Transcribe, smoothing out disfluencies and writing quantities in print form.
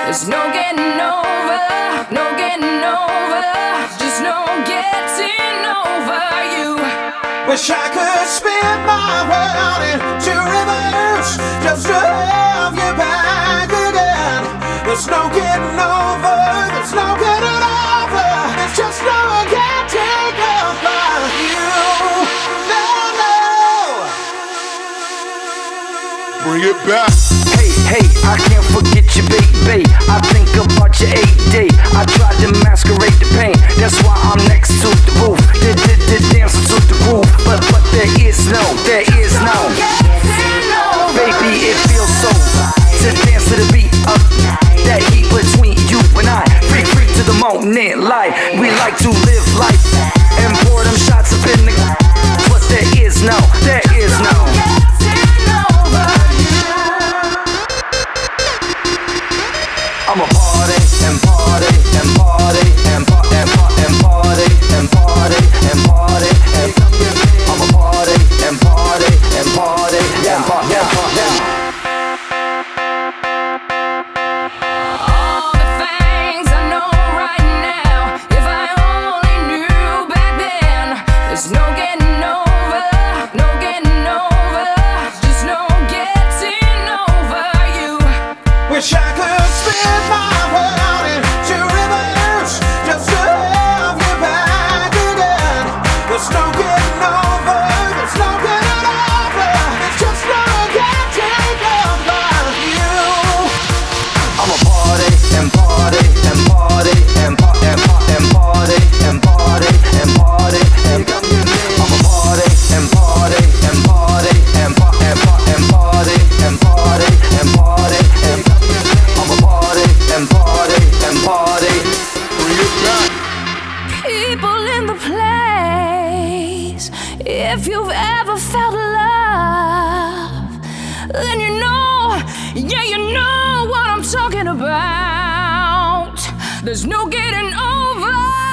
There's no getting over, no getting over, just no getting over you. Wish I could spin my world into reverse just to have you back again. There's no getting over, there's no getting over, there's just no getting over you. No, no. Bring it back. Hey, I can't forget you, baby. I think about your AD. I tried to masquerade the pain. That's why I'm next to the roof. Dancing to the groove. But there is no. Baby, it feels so to dance to the beat of that heat between you and I. Free to the moment, light. We like to live life and pour them shots up in the. But there is no. I'm a party and party and party and party and party and party and party and party and I'm a party and party and party and party and party. All the things I know right now, if I only knew back then. There's no getting over, no getting over, just no getting over you. Wish I could spin my world into reverse just to have you back again. There's no getting over, there's no getting over, there's just no getting over you. I'm a party and party and party and party and party and party and party and party and I'm a party and party and party and party and party and party and party and party and I'm a party and party and party. Bring it back. People in the place, if you've ever felt love, then you know, yeah, you know what I'm talking about. There's no getting over.